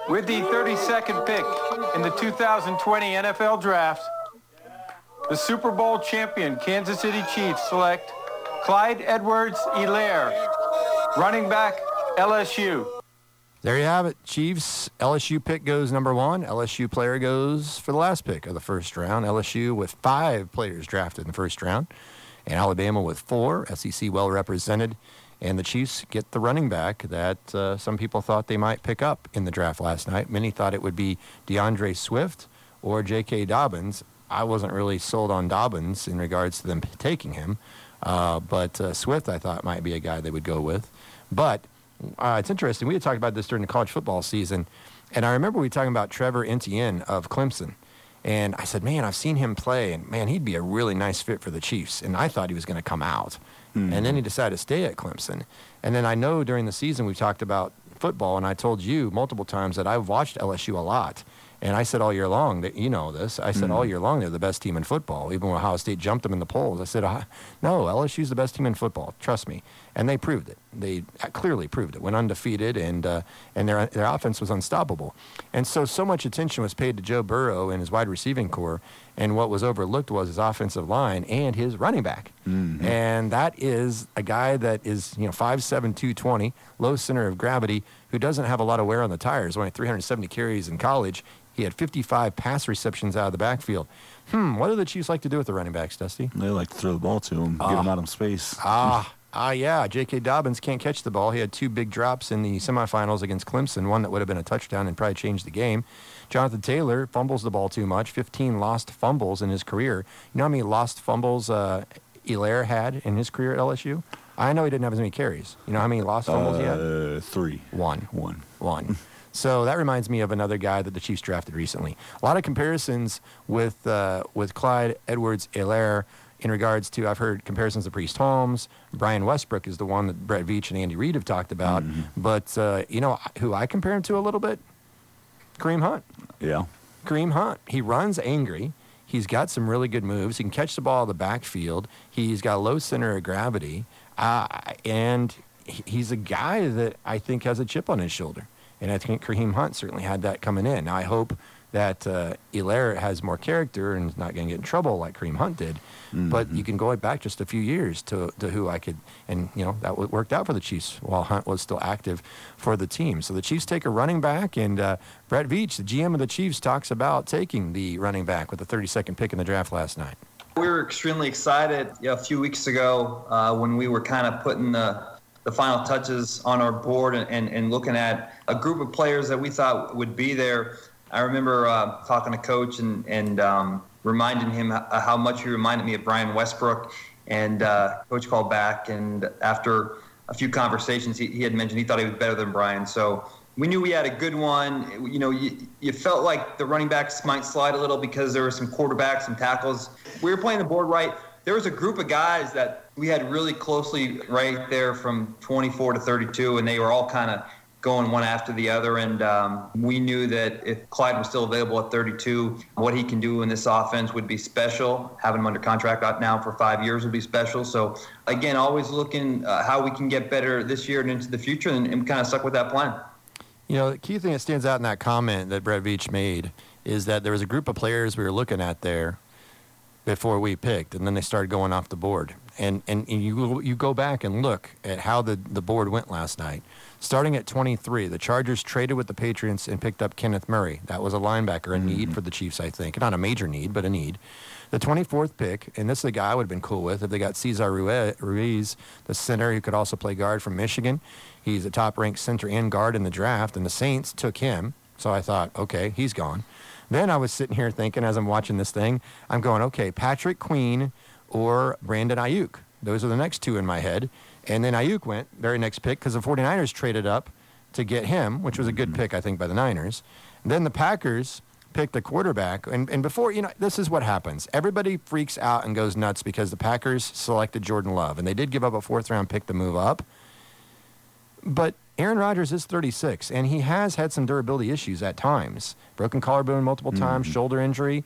With the 32nd pick in the 2020 NFL Draft, the Super Bowl champion Kansas City Chiefs select Clyde Edwards-Helaire, running back, LSU. There you have it. Chiefs, LSU pick goes number 1. LSU player goes for the last pick of the first round. LSU with 5 players drafted in the first round, and Alabama with 4. SEC well represented. And the Chiefs get the running back that some people thought they might pick up in the draft last night. Many thought it would be DeAndre Swift or J.K. Dobbins. I wasn't really sold on Dobbins in regards to them taking him. But Swift I thought might be a guy they would go with. But it's interesting. We had talked about this during the college football season. And I remember we were talking about Trevor Etienne of Clemson. And I said, man, I've seen him play. And, man, he'd be a really nice fit for the Chiefs. And I thought he was going to come out. Mm-hmm. And then he decided to stay at Clemson. And then I know during the season we talked about football, and I told you multiple times that I've watched LSU a lot. And I said all year long, that you know this, I said all year long they're the best team in football. Even when Ohio State jumped them in the polls, I said, no, LSU's the best team in football. Trust me. And they proved it. They clearly proved it. Went undefeated, and their offense was unstoppable. And so much attention was paid to Joe Burrow and his wide receiving core, and what was overlooked was his offensive line and his running back. Mm-hmm. And that is a guy that is 5'7", 220, low center of gravity, who doesn't have a lot of wear on the tires, only 370 carries in college. He had 55 pass receptions out of the backfield. What do the Chiefs like to do with the running backs, Dusty? They like to throw the ball to him, get him out of space. Yeah. J.K. Dobbins can't catch the ball. He had 2 big drops in the semifinals against Clemson, one that would have been a touchdown and probably changed the game. Jonathan Taylor fumbles the ball too much, 15 lost fumbles in his career. You know how many lost fumbles Helaire had in his career at LSU? I know he didn't have as many carries. You know how many lost fumbles he had? 3. One. So that reminds me of another guy that the Chiefs drafted recently. A lot of comparisons with Clyde Edwards-Helaire in regards to, I've heard comparisons to Priest Holmes. Brian Westbrook is the one that Brett Veach and Andy Reid have talked about. Mm-hmm. But, who I compare him to a little bit? Kareem Hunt. Yeah. Kareem Hunt. He runs angry. He's got some really good moves. He can catch the ball in the backfield. He's got a low center of gravity. And he's a guy that I think has a chip on his shoulder. And I think Kareem Hunt certainly had that coming in. Now, I hope that Helaire has more character and is not going to get in trouble like Kareem Hunt did. Mm-hmm. But you can go back just a few years to who I could, and, that worked out for the Chiefs while Hunt was still active for the team. So the Chiefs take a running back, and Brett Veach, the GM of the Chiefs, talks about taking the running back with the 32nd pick in the draft last night. We were extremely excited a few weeks ago when we were kind of putting the final touches on our board and looking at a group of players that we thought would be there. I remember talking to Coach and reminding him how much he reminded me of Brian Westbrook. And Coach called back, and after a few conversations, he had mentioned he thought he was better than Brian. So we knew we had a good one. You felt like the running backs might slide a little because there were some quarterbacks, some tackles. We were playing the board right. There was a group of guys that we had really closely right there from 24 to 32, and they were all kind of going one after the other. And we knew that if Clyde was still available at 32, what he can do in this offense would be special. Having him under contract now for 5 years would be special. So, again, always looking how we can get better this year and into the future, and kind of stuck with that plan. The key thing that stands out in that comment that Brett Veach made is that there was a group of players we were looking at there before we picked, and then they started going off the board. And you go back and look at how the board went last night. Starting at 23, the Chargers traded with the Patriots and picked up Kenneth Murray. That was a linebacker, a need for the Chiefs, I think. Not a major need, but a need. The 24th pick, and this is a guy I would have been cool with if they got Cesar Ruiz, the center who could also play guard from Michigan. He's a top-ranked center and guard in the draft, and the Saints took him. So I thought, okay, he's gone. Then I was sitting here thinking, as I'm watching this thing, I'm going, okay, Patrick Queen or Brandon Ayuk. Those are the next two in my head. And then Ayuk went, very next pick, because the 49ers traded up to get him, which was a good pick, I think, by the Niners. And then the Packers picked a quarterback. And before, this is what happens. Everybody freaks out and goes nuts because the Packers selected Jordan Love. And they did give up a 4th-round pick to move up. But Aaron Rodgers is 36, and he has had some durability issues at times. Broken collarbone multiple times, shoulder injury.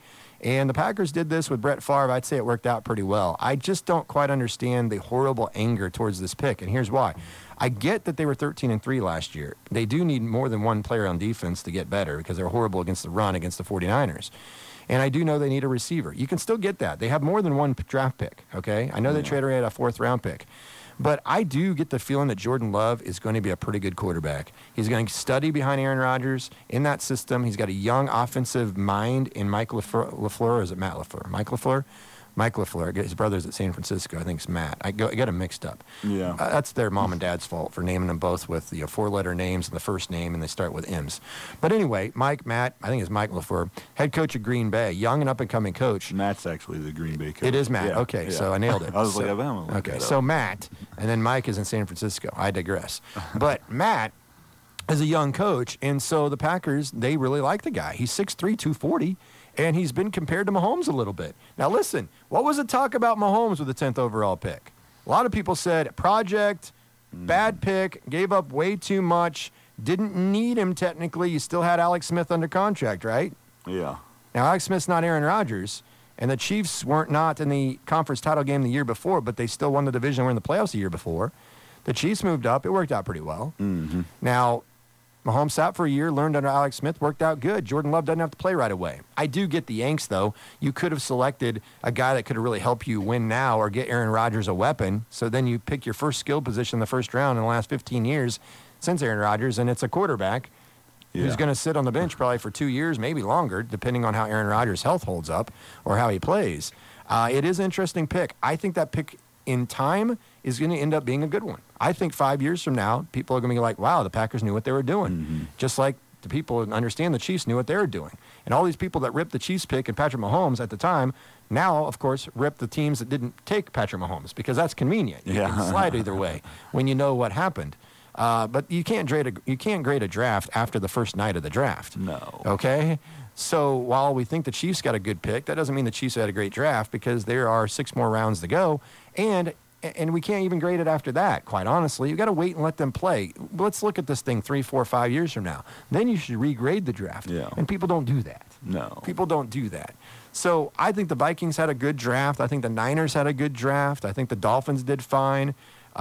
And the Packers did this with Brett Favre. I'd say it worked out pretty well. I just don't quite understand the horrible anger towards this pick, and here's why. I get that they were 13-3 last year. They do need more than one player on defense to get better because they're horrible against the run against the 49ers. And I do know they need a receiver. You can still get that. They have more than one draft pick, okay? I know they traded away a 4th-round pick. But I do get the feeling that Jordan Love is going to be a pretty good quarterback. He's going to study behind Aaron Rodgers in that system. He's got a young offensive mind in Mike LaFleur, or is it Matt LaFleur? Mike LaFleur? Mike LaFleur. His brother's at San Francisco. I think it's Matt. I get them mixed up. Yeah. That's their mom and dad's fault for naming them both with the 4-letter names and the first name, and they start with M's. But anyway, Matt, I think it's Mike LaFleur, head coach of Green Bay, young and up-and-coming coach. Matt's actually the Green Bay coach. It is Matt. Yeah. Okay, so I nailed it. I was like, I'm gonna look okay, that so up. Matt, and then Mike is in San Francisco. I digress. But Matt is a young coach, and so the Packers, they really like the guy. He's 6'3", 240. And he's been compared to Mahomes a little bit. Now, listen, what was the talk about Mahomes with the 10th overall pick? A lot of people said project, bad pick, gave up way too much, didn't need him technically. You still had Alex Smith under contract, right? Yeah. Now, Alex Smith's not Aaron Rodgers, and the Chiefs weren't not in the conference title game the year before, but they still won the division, were in the playoffs the year before. The Chiefs moved up. It worked out pretty well. Mm-hmm. Now, Mahomes sat for a year, learned under Alex Smith, worked out good. Jordan Love doesn't have to play right away. I do get the angst, though. You could have selected a guy that could have really helped you win now or get Aaron Rodgers a weapon. So then you pick your first skill position in the first round in the last 15 years since Aaron Rodgers, and it's a quarterback who's going to sit on the bench probably for 2 years, maybe longer, depending on how Aaron Rodgers' health holds up or how he plays. It is an interesting pick. I think that pick in time is going to end up being a good one. I think 5 years from now, people are going to be like, wow, the Packers knew what they were doing. Mm-hmm. Just like the people understand the Chiefs knew what they were doing. And all these people that ripped the Chiefs pick and Patrick Mahomes at the time, now, of course, rip the teams that didn't take Patrick Mahomes because that's convenient. You can slide either way when you know what happened. But you can't grade a draft after the first night of the draft. No. Okay? So while we think the Chiefs got a good pick, that doesn't mean the Chiefs had a great draft because there are 6 more rounds to go. And we can't even grade it after that, quite honestly. You've got to wait and let them play. Let's look at this thing 3, 4, 5 years from now. Then you should regrade the draft. Yeah. And people don't do that. No. People don't do that. So I think the Vikings had a good draft. I think the Niners had a good draft. I think the Dolphins did fine.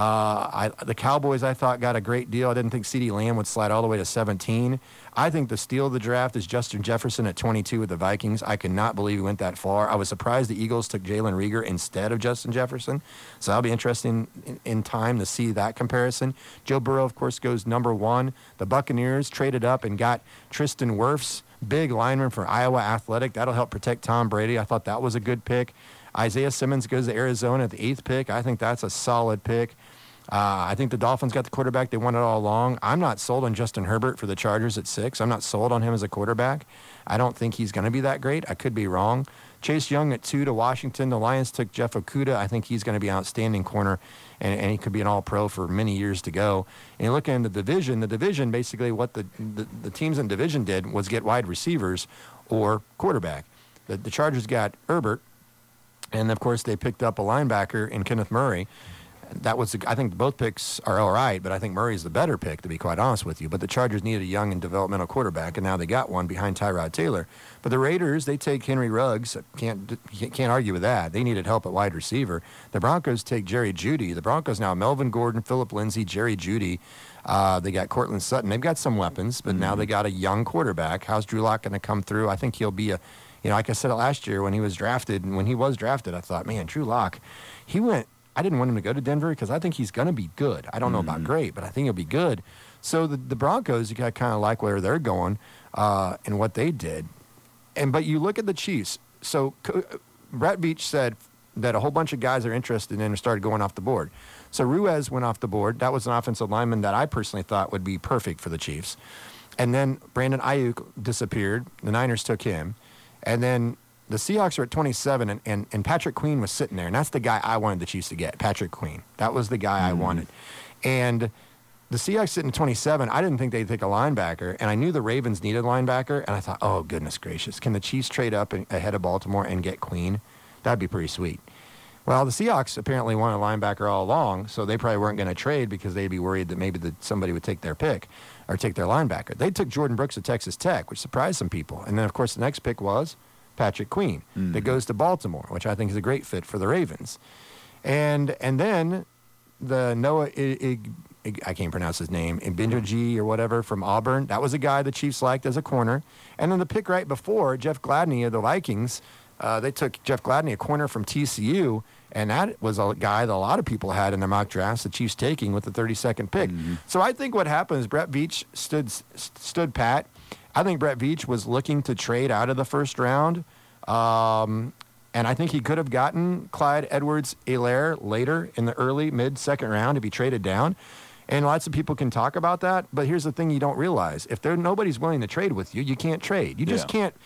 The Cowboys, I thought, got a great deal. I didn't think CeeDee Lamb would slide all the way to 17. I think the steal of the draft is Justin Jefferson at 22 with the Vikings. I could not believe he went that far. I was surprised the Eagles took Jalen Reagor instead of Justin Jefferson. So that'll be interesting in time to see that comparison. Joe Burrow, of course, goes number 1. The Buccaneers traded up and got Tristan Wirfs, big lineman for Iowa Athletic. That'll help protect Tom Brady. I thought that was a good pick. Isaiah Simmons goes to Arizona at the 8th pick. I think that's a solid pick. I think the Dolphins got the quarterback they wanted all along. I'm not sold on Justin Herbert for the Chargers at 6. I'm not sold on him as a quarterback. I don't think he's going to be that great. I could be wrong. Chase Young at 2 to Washington. The Lions took Jeff Okudah. I think he's going to be an outstanding corner, and he could be an all-pro for many years to go. And you look in the division basically what the teams in the division did was get wide receivers or quarterback. The Chargers got Herbert. And, of course, they picked up a linebacker in Kenneth Murray. I think both picks are all right, but I think Murray's the better pick, to be quite honest with you. But the Chargers needed a young and developmental quarterback, and now they got one behind Tyrod Taylor. But the Raiders, they take Henry Ruggs. Can't argue with that. They needed help at wide receiver. The Broncos take Jerry Jeudy. The Broncos now Melvin Gordon, Phillip Lindsay, Jerry Jeudy. They got Cortland Sutton. They've got some weapons, but now they got a young quarterback. How's Drew Lock going to come through? I think he'll be like I said it last year when he was drafted, I thought, man, Drew Lock, I didn't want him to go to Denver because I think he's going to be good. I don't know about great, but I think he'll be good. So the Broncos, you got to kind of like where they're going and what they did. But you look at the Chiefs. So Brett Veach said that a whole bunch of guys are interested in and started going off the board. So Ruiz went off the board. That was an offensive lineman that I personally thought would be perfect for the Chiefs. And then Brandon Ayuk disappeared. The Niners took him. And then the Seahawks are at 27, and Patrick Queen was sitting there. And that's the guy I wanted the Chiefs to get, Patrick Queen. That was the guy I wanted. And the Seahawks sitting at 27, I didn't think they'd take a linebacker. And I knew the Ravens needed a linebacker. And I thought, oh, goodness gracious, can the Chiefs trade up ahead of Baltimore and get Queen? That'd be pretty sweet. Well, the Seahawks apparently wanted a linebacker all along, so they probably weren't going to trade because they'd be worried that maybe somebody would take their pick or take their linebacker. They took Jordan Brooks at Texas Tech, which surprised some people. And then, of course, the next pick was Patrick Queen that goes to Baltimore, which I think is a great fit for the Ravens. And then the Noah, I can't pronounce his name, Ibindoji or whatever from Auburn. That was a guy the Chiefs liked as a corner. And then the pick right before, Jeff Gladney of the Vikings, they took Jeff Gladney, a corner from TCU, and that was a guy that a lot of people had in their mock drafts, the Chiefs taking with the 32nd pick. So I think what happened is Brett Veach stood pat. I think Brett Veach was looking to trade out of the first round. And I think he could have gotten Clyde Edwards-Helaire later in the early, mid-second round if he traded down. And lots of people can talk about that. But here's the thing you don't realize. If nobody's willing to trade with you, you can't trade. You just can't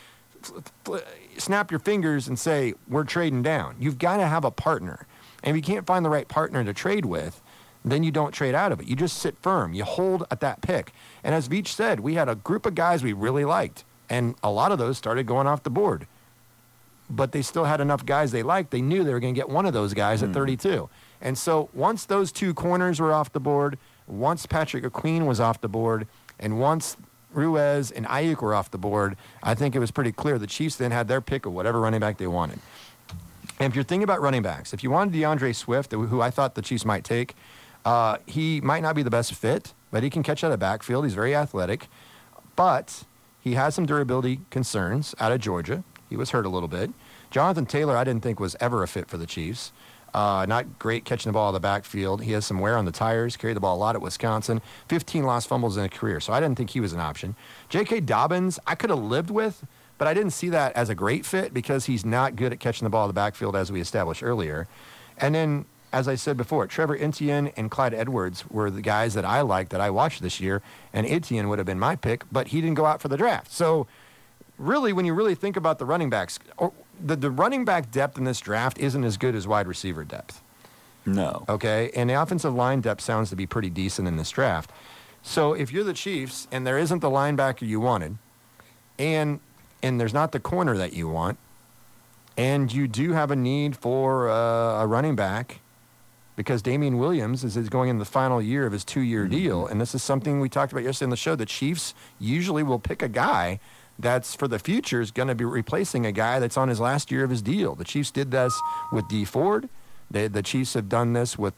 snap your fingers and say, we're trading down. You've got to have a partner. And if you can't find the right partner to trade with, then you don't trade out of it. You just sit firm. You hold at that pick. And as Veach said, we had a group of guys we really liked. And a lot of those started going off the board. But they still had enough guys they liked. They knew they were going to get one of those guys at 32. And so once those two corners were off the board, once Patrick Queen was off the board, and once Ruiz and Ayuk were off the board, I think it was pretty clear the Chiefs then had their pick of whatever running back they wanted. And if you're thinking about running backs, if you wanted DeAndre Swift, who I thought the Chiefs might take, he might not be the best fit, but he can catch out of the backfield. He's very athletic. But he has some durability concerns out of Georgia. He was hurt a little bit. Jonathan Taylor, I didn't think was ever a fit for the Chiefs. Not great catching the ball out of the backfield. He has some wear on the tires, carried the ball a lot at Wisconsin. 15 lost fumbles in a career, so I didn't think he was an option. J.K. Dobbins, I could have lived with, but I didn't see that as a great fit because he's not good at catching the ball out of the backfield, as we established earlier. And then, as I said before, Trevor Etienne and Clyde Edwards were the guys that I liked, that I watched this year, and Etienne would have been my pick, but he didn't go out for the draft. So really, when you really think about the running backs, the running back depth in this draft isn't as good as wide receiver depth. No. Okay? And the offensive line depth sounds to be pretty decent in this draft. So if you're the Chiefs and there isn't the linebacker you wanted, and there's not the corner that you want, and you do have a need for a running back because Damian Williams is going in the final year of his 2-year deal, and this is something we talked about yesterday on the show, the Chiefs usually will pick a guy that's for the future is going to be replacing a guy that's on his last year of his deal. The Chiefs did this with Dee Ford. The Chiefs have done this with,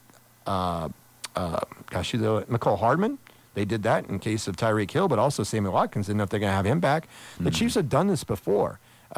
McCole Hardman. They did that in case of Tyreek Hill, but also Sammy Watkins didn't know if they're going to have him back. The Chiefs have done this before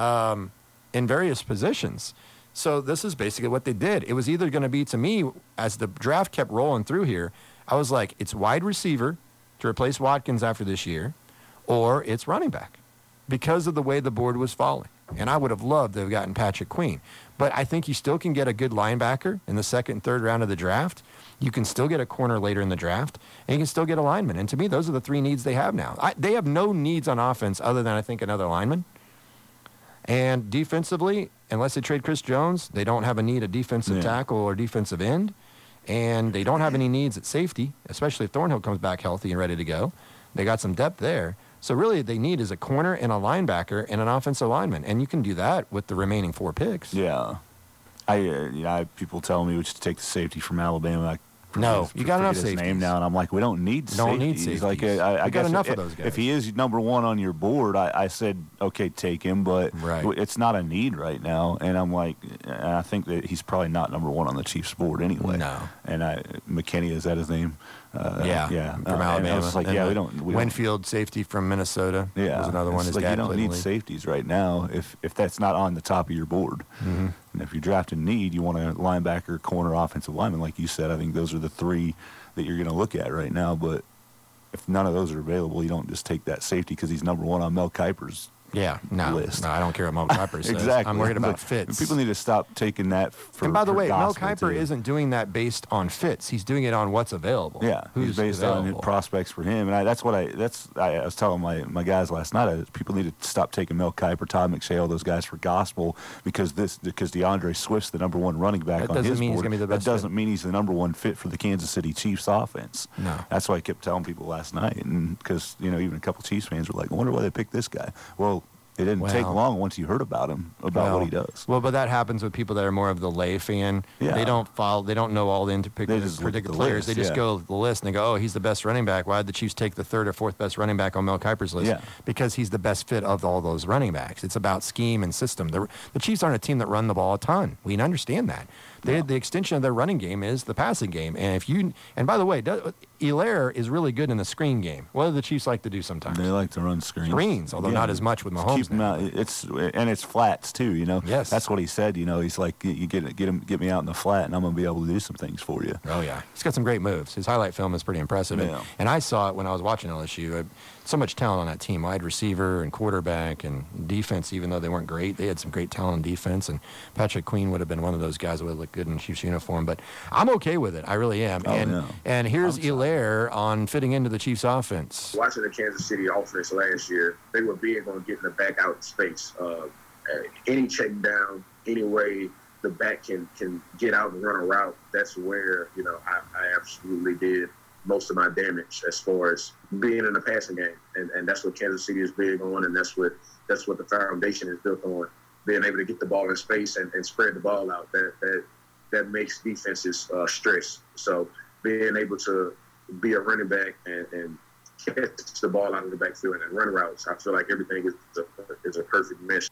in various positions. So this is basically what they did. It was either going to be, to me, as the draft kept rolling through here, I was like, it's wide receiver to replace Watkins after this year, or it's running back, because of the way the board was falling. And I would have loved to have gotten Patrick Queen. But I think you still can get a good linebacker in the second and third round of the draft. You can still get a corner later in the draft. And you can still get a lineman. And to me, those are the three needs they have now. They have no needs on offense other than, I think, another lineman. And defensively, unless they trade Chris Jones, they don't have a need at defensive tackle or defensive end. And they don't have any needs at safety, especially if Thornhill comes back healthy and ready to go. They got some depth there. So really, they need is a corner and a linebacker and an offensive lineman, and you can do that with the remaining 4 picks. Yeah, I people tell me we should take the safety from Alabama. No, you got enough safeties. Name now, and I'm like, we don't need safeties. Don't need safeties. Like, I got enough of those guys. If he is number 1 on your board, I said, okay, take him, but it's not a need right now. And I'm like, I think that he's probably not number 1 on the Chiefs board anyway. No. And McKinney, is that his name? Yeah. From Alabama. I was like, we don't. Winfield, safety from Minnesota. Yeah. Was another one. His like dad you don't played need in the league. safeties right now if that's not on the top of your board. Mm-hmm. And if you're drafting need, you want a linebacker, corner, offensive lineman. Like you said, I think those are the 3 that you're going to look at right now. But if none of those are available, you don't just take that safety because he's number 1 on Mel Kiper's list. No, I don't care what Mel Kiper says. Exactly. I'm worried about fits. People need to stop taking that for And by the way, Mel gospel, Kiper too. isn't doing that based on fits. He's doing it on what's available. Yeah, Who's he's based available. on prospects for him, and I was telling my guys last night. People need to stop taking Mel Kiper, Todd McShay, all those guys for gospel because DeAndre Swift's the number 1 running back on his board. He's gonna be the best that doesn't mean he's the number 1 fit for the Kansas City Chiefs offense. No, that's why I kept telling people last night, and because even a couple Chiefs fans were like, "I wonder why they picked this guy." Well, It didn't take Well- long once you heard about him, about what he does. Well, but that happens with people that are more of the lay fan. Yeah. They don't follow. They don't know all the They just look at particular the players. list, They just yeah. go to the list and they go, "Oh, he's the best running back. Why did the Chiefs take the third or fourth best running back on Mel Kiper's list?" Yeah. Because he's the best fit of all those running backs. It's about scheme and system. The Chiefs aren't a team that run the ball a ton. We understand that. The extension of their running game is the passing game. And by the way, Hilaire is really good in the screen game. What do the Chiefs like to do sometimes? They like to run screens. Although not as much with Mahomes Keep him now. out. It's flats too. Yes. That's what he said. He's like, you get me out in the flat, and I'm gonna be able to do some things for you. Oh, yeah. He's got some great moves. His highlight film is pretty impressive. Yeah. And I saw it when I was watching LSU. So much talent on that team, wide receiver and quarterback and defense, even though they weren't great. They had some great talent on defense, and Patrick Queen would have been one of those guys that would look good in a Chiefs uniform. But I'm okay with it. I really am. And here's Hilaire on fitting into the Chiefs offense. Watching the Kansas City offense last year, they were big on getting the back out in space. Any check down, any way the back can get out and run a route, that's where, I absolutely did most of my damage as far as being in the passing game. And that's what Kansas City is big on, and that's what the foundation is built on, being able to get the ball in space and spread the ball out. That makes defenses stress. So being able to be a running back and catch the ball out of the backfield and run routes, I feel like everything is a perfect mesh.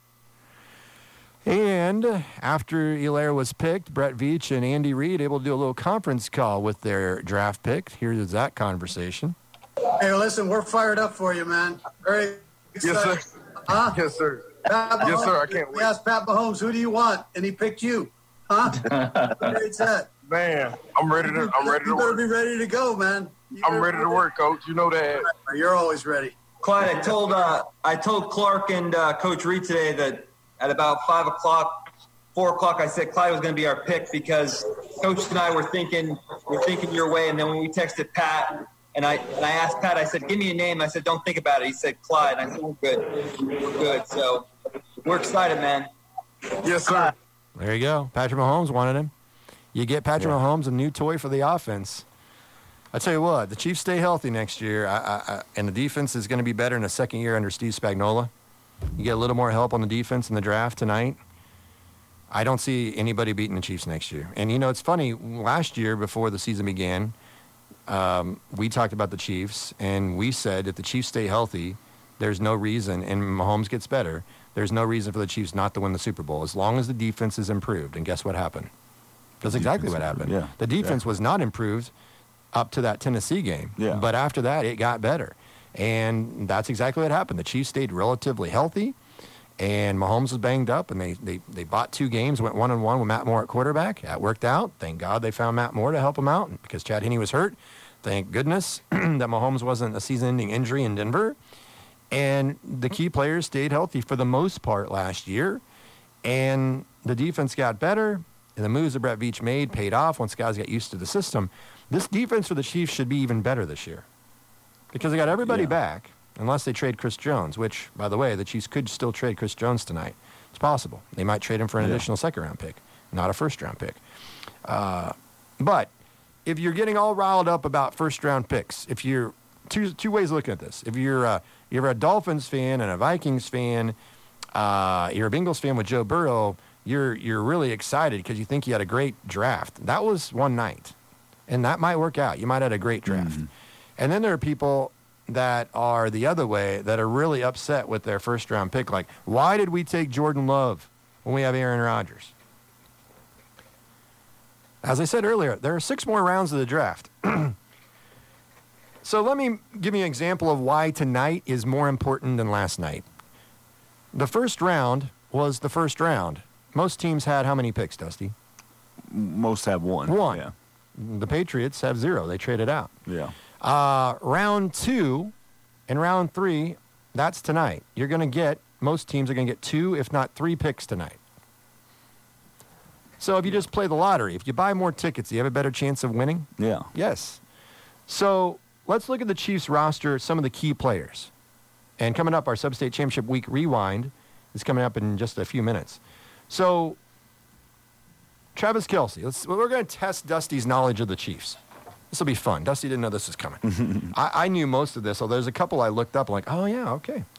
And after Hilaire was picked, Brett Veach and Andy Reid able to do a little conference call with their draft pick. Here's that conversation. Hey, listen, we're fired up for you, man. Very excited. Yes, sir. Huh? Yes, sir. Pat Mahomes, Yes, sir. I can't we wait. asked Pat Mahomes, who do you want? And he picked you. Huh? Great set. Man, I'm ready to You better work. be ready to go, man. I'm ready to work, Coach. You know that. You're always ready. Clyde, I told Clark and Coach Reed today that at about 4 o'clock, I said Clyde was going to be our pick because Coach and I were thinking your way. And then when we texted Pat, and I asked Pat, I said, give me a name. I said, don't think about it. He said, Clyde. I said, we're good. So we're excited, man. Yes, sir. There you go. Patrick Mahomes wanted him. You get Patrick Mahomes a new toy for the offense. I tell you what, the Chiefs stay healthy next year, and the defense is going to be better in the second year under Steve Spagnuolo. You get a little more help on the defense in the draft tonight. I don't see anybody beating the Chiefs next year. And, it's funny, last year before the season began, we talked about the Chiefs, and we said if the Chiefs stay healthy, there's no reason, and Mahomes gets better, there's no reason for the Chiefs not to win the Super Bowl as long as the defense is improved. And guess what happened? That's exactly what happened. Yeah. The defense was not improved up to that Tennessee game. Yeah. But after that, it got better. And that's exactly what happened. The Chiefs stayed relatively healthy, and Mahomes was banged up, and they bought 2 games, went 1-1 with Matt Moore at quarterback. That worked out. Thank God they found Matt Moore to help him out because Chad Henne was hurt. Thank goodness that Mahomes wasn't a season-ending injury in Denver. And the key players stayed healthy for the most part last year, and the defense got better, and the moves that Brett Veach made paid off once guys got used to the system. This defense for the Chiefs should be even better this year because they got everybody back unless they trade Chris Jones, which, by the way, the Chiefs could still trade Chris Jones tonight. It's possible. They might trade him for an additional second-round pick, not a first-round pick. But if you're getting all riled up about first-round picks, if you're two ways of looking at this. If you're a Dolphins fan and a Vikings fan, you're a Bengals fan with Joe Burrow, you're really excited because you think you had a great draft. That was one night, and that might work out. You might have had a great draft. Mm-hmm. And then there are people that are the other way that are really upset with their first-round pick. Like, why did we take Jordan Love when we have Aaron Rodgers? As I said earlier, there are 6 more rounds of the draft. So let me give you an example of why tonight is more important than last night. The first round was the first round. Most teams had how many picks, Dusty? Most have 1. 1. Yeah. The Patriots have 0. They traded out. Yeah. Round 2 and round 3, that's tonight. Most teams are going to get 2, if not 3 picks tonight. So if you just play the lottery, if you buy more tickets, do you have a better chance of winning? Yeah. Yes. So let's look at the Chiefs roster, some of the key players. And coming up, our Sub-State Championship Week Rewind is coming up in just a few minutes. So Travis Kelce, we're going to test Dusty's knowledge of the Chiefs. This will be fun. Dusty didn't know this was coming. I knew most of this, although there's a couple I looked up. I'm like, oh, yeah, okay.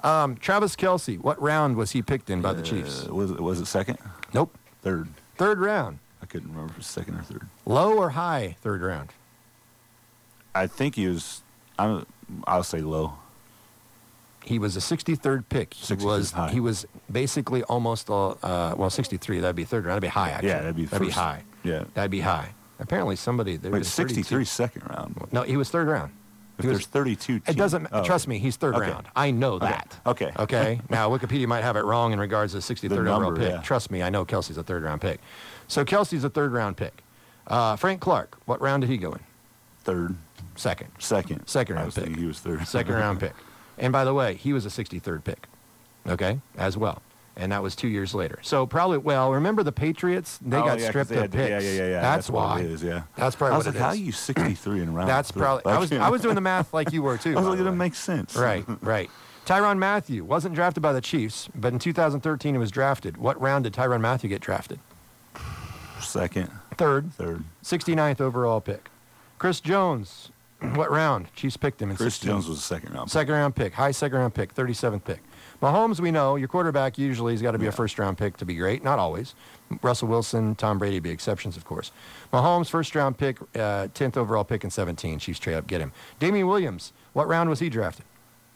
Travis Kelce, what round was he picked in by the Chiefs? Was it second? Nope. Third. Third round. I couldn't remember if it was second or third. Low or high third round? I think he was. I'll say low. He was a 63rd pick. He 63rd was high. he was basically almost 63. That'd be third round. That'd be high. Actually. Yeah, that'd be that'd be first. high. Yeah. That'd be high. Apparently somebody there Wait, was 63 second round. No, he was third round. If He was- there's 32 It teams. doesn't. Oh. Trust me, he's third Okay. round. I know that. Okay. Okay. Now Wikipedia might have it wrong in regards to the 63rd overall number, pick. yeah. Trust me, I know Kelsey's a third round pick. So Kelsey's a third round pick. Frank Clark, what round did he go in? Third. Second. Second. Second I round was pick. thinking he was third. Second round pick. And by the way, he was a 63rd pick. Okay, as well. And that was 2 years later. So probably, remember the Patriots? They got stripped of picks. Yeah. That's what why. it is, yeah. That's probably I was what like, it how is. are you 63 in round That's three? probably. I was doing the math like you were too. I was by like, the it way. makes sense. Right. Tyrann Mathieu wasn't drafted by the Chiefs, but in 2013 he was drafted. What round did Tyrann Mathieu get drafted? Second. Third. 69th overall pick. Chris Jones, what round? Chiefs picked him in Chris 16. Jones was a second round. Second round pick, high second round pick, 37th pick. Mahomes, we know, your quarterback usually has got to be a first round pick to be great. Not always. Russell Wilson, Tom Brady be exceptions, of course. Mahomes, first round pick, 10th overall pick in 17. Chiefs trade up, get him. Damian Williams, what round was he drafted?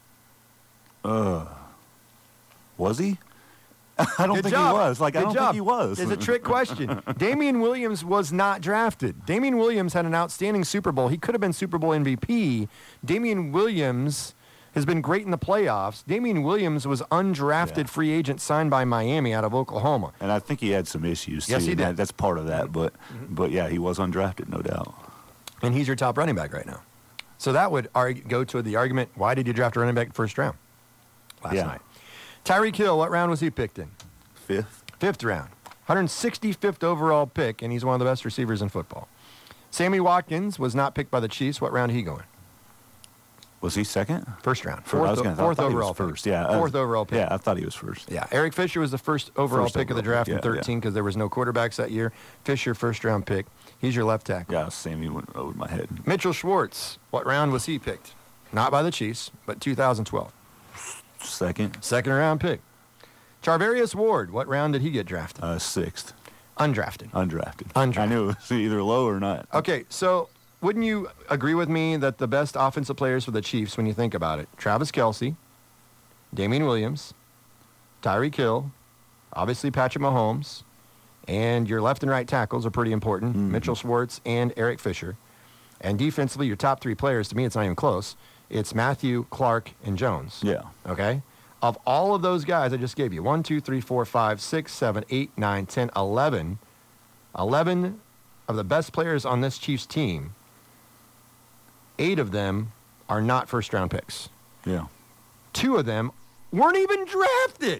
Was he? I don't Good think job. he was. Like, I Good don't job. think he was. It's a trick question. Damian Williams was not drafted. Damian Williams had an outstanding Super Bowl. He could have been Super Bowl MVP. Damian Williams has been great in the playoffs. Damian Williams was undrafted free agent signed by Miami out of Oklahoma. And I think he had some issues, too. Yes, he did. That's part of that. But yeah, he was undrafted, no doubt. And he's your top running back right now. So that would go to the argument, why did you draft a running back first round last night? Tyreek Hill, what round was he picked in? Fifth round. 165th overall pick, and he's one of the best receivers in football. Sammy Watkins was not picked by the Chiefs. What round did he go in? Was he second? First round. I was gonna- I Fourth thought he was overall first. pick. Yeah. Fourth overall pick. Yeah, I thought he was first. Yeah. Eric Fisher was the first overall First pick of the overall draft pick, in 13 because there was no quarterbacks that year. Fisher, first round pick. He's your left tackle. Yeah, Sammy went over my head. Mitchell Schwartz, what round was he picked? Not by the Chiefs, but 2012. Second. Second round pick. Charvarius Ward, what round did he get drafted? Sixth. Undrafted. Undrafted. Undrafted. I knew it was either low or not. Okay, so wouldn't you agree with me that the best offensive players for the Chiefs, when you think about it, Travis Kelce, Damian Williams, Tyreek Hill, obviously Patrick Mahomes, and your left and right tackles are pretty important, Mitchell Schwartz and Eric Fisher. And defensively, your top three players, to me, it's not even close. It's Matthew, Clark, and Jones. Yeah. Okay? Of all of those guys I just gave you, 1, 2, 3, 4, 5, 6, 7, 8, 9, 10, 11. 11 of the best players on this Chiefs team, 8 of them are not first-round picks. Yeah. 2 of them weren't even drafted.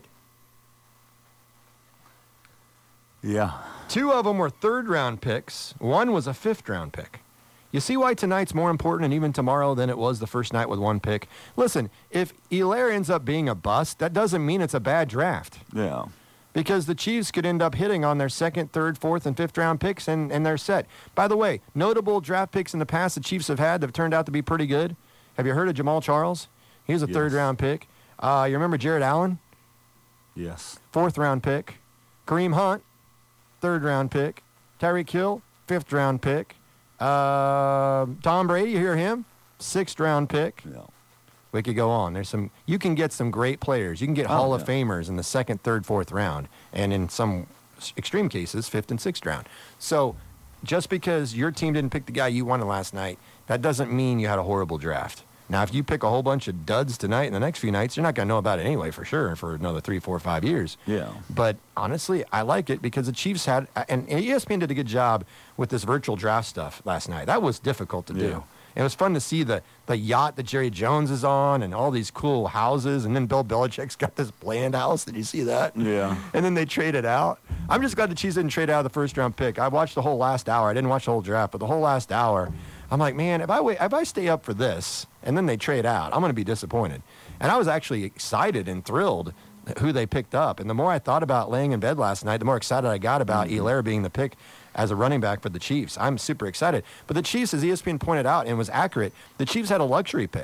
Yeah. 2 of them were third-round picks. 1 was a fifth-round pick. You see why tonight's more important and even tomorrow than it was the first night with 1 pick? Listen, if Hilaire ends up being a bust, that doesn't mean it's a bad draft. Yeah. Because the Chiefs could end up hitting on their second, third, fourth, and fifth-round picks, and they're set. By the way, notable draft picks in the past the Chiefs have had that have turned out to be pretty good. Have you heard of Jamal Charles? He was a third-round pick. You remember Jared Allen? Yes. Fourth-round pick. Kareem Hunt, third-round pick. Tyreek Hill, fifth-round pick. Tom Brady, you hear him? Sixth-round pick. Yeah. We could go on. You can get some great players. You can get Hall of Famers in the second, third, fourth round, and in some extreme cases, fifth and sixth round. So just because your team didn't pick the guy you wanted last night, that doesn't mean you had a horrible draft. Now, if you pick a whole bunch of duds tonight and the next few nights, you're not going to know about it anyway, for sure, for another 3, 4, 5 years. Yeah. But honestly, I like it because the Chiefs had, and ESPN did a good job with this virtual draft stuff last night. That was difficult to do. It was fun to see the yacht that Jerry Jones is on and all these cool houses. And then Bill Belichick's got this bland house. Did you see that? Yeah. And then they traded out. I'm just glad the Chiefs didn't trade out of the first-round pick. I watched the whole last hour. I didn't watch the whole draft, but the whole last hour, I'm like, man, if I stay up for this and then they trade out, I'm going to be disappointed. And I was actually excited and thrilled who they picked up. And the more I thought about laying in bed last night, the more excited I got about Hilaire being the pick as a running back for the Chiefs. I'm super excited. But the Chiefs, as ESPN pointed out and was accurate, the Chiefs had a luxury pick.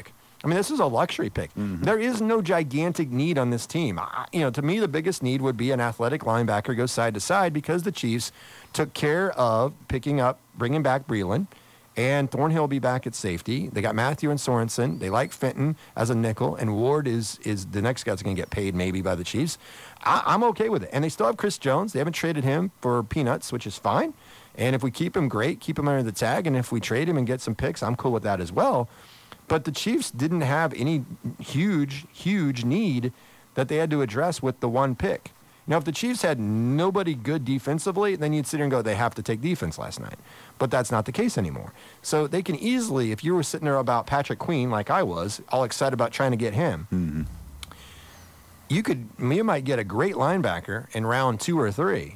I mean, this is a luxury pick. There is no gigantic need on this team. To me, the biggest need would be an athletic linebacker goes side to side because the Chiefs took care of bringing back Breeland, and Thornhill will be back at safety. They got Matthew and Sorensen. They like Fenton as a nickel, and Ward is the next guy that's going to get paid maybe by the Chiefs. I'm okay with it. And they still have Chris Jones. They haven't traded him for peanuts, which is fine. And if we keep him, great. Keep him under the tag. And if we trade him and get some picks, I'm cool with that as well. But the Chiefs didn't have any huge need that they had to address with the one pick. Now, if the Chiefs had nobody good defensively, then you'd sit here and go, they have to take defense last night. But that's not the case anymore. So they can easily, if you were sitting there about Patrick Queen like I was, all excited about trying to get him, you might get a great linebacker in round 2 or 3,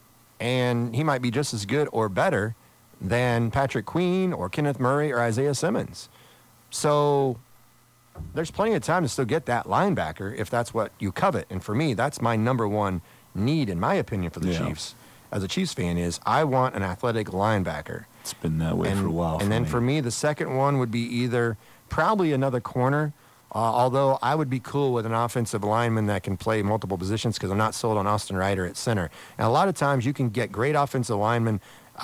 and he might be just as good or better than Patrick Queen or Kenneth Murray or Isaiah Simmons. So there's plenty of time to still get that linebacker if that's what you covet. And for me, that's my number one need, in my opinion, for the Chiefs. As a Chiefs fan, is I want an athletic linebacker. It's been that way for a while. And then for me, the second one would be either probably another corner, although I would be cool with an offensive lineman that can play multiple positions because I'm not sold on Austin Ryder at center. And a lot of times you can get great offensive linemen